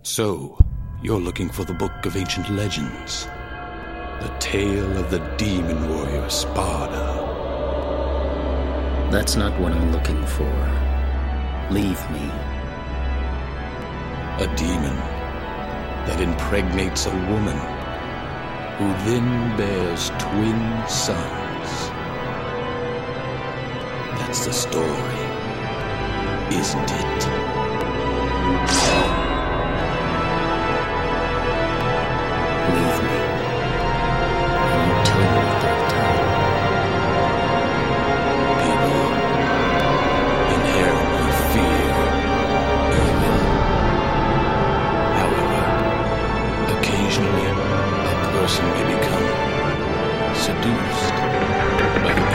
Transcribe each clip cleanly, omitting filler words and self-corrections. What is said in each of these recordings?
So, you're looking for the book of ancient legends. The tale of the demon warrior Sparda. That's not what I'm looking for. Leave me. A demon that impregnates a woman who then bears twin sons. That's the story, isn't it? Leave me. I won't tell you a third time. People inherently fear evil. However, occasionally a person may become seduced by evil.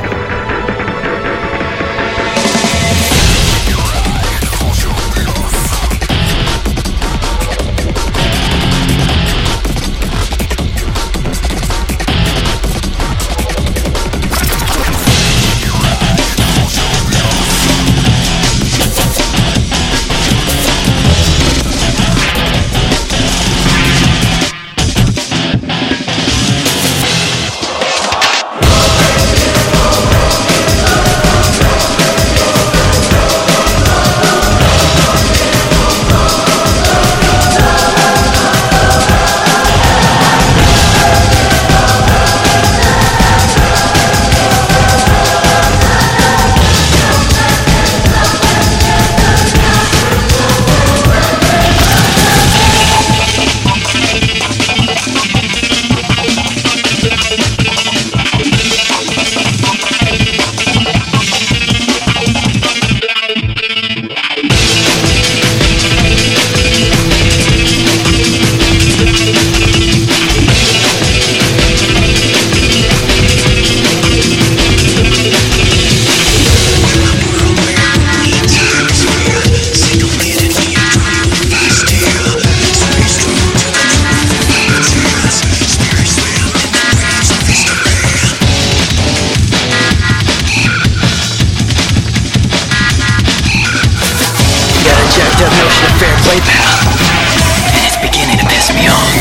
Notion of fair play, pal, and it's beginning to piss me off.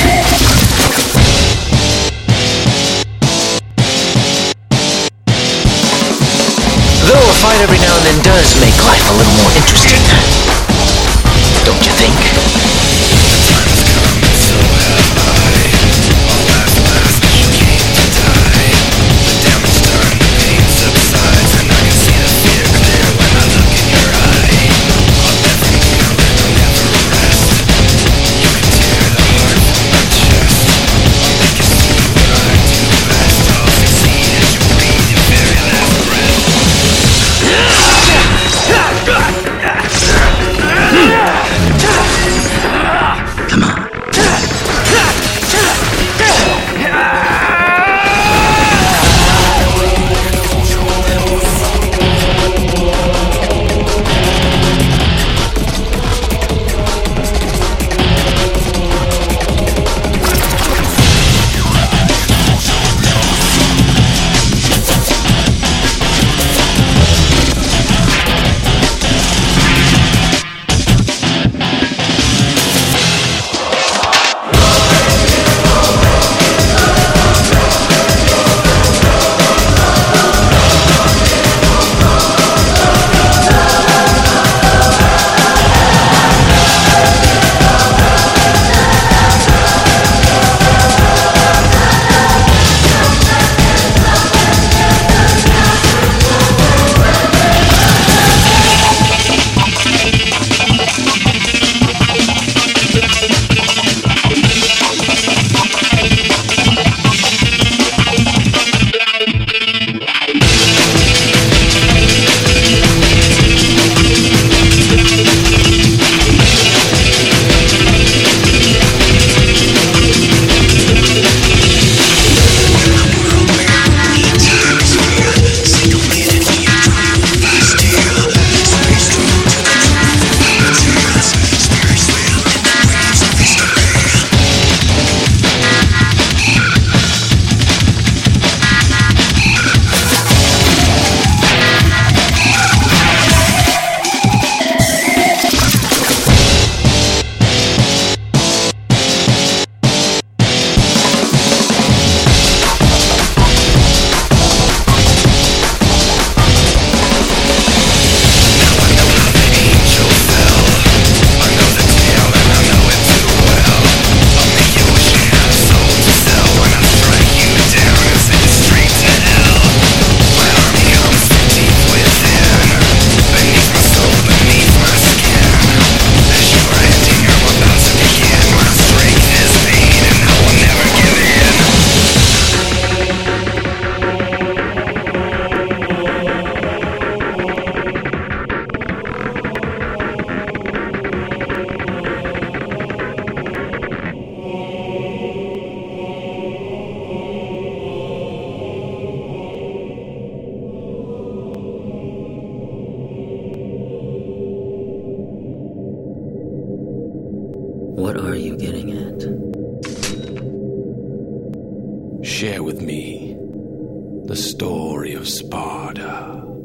Though a fight every now and then does make life a little more interesting, don't you think? What are you getting at? Share with me the story of Sparda.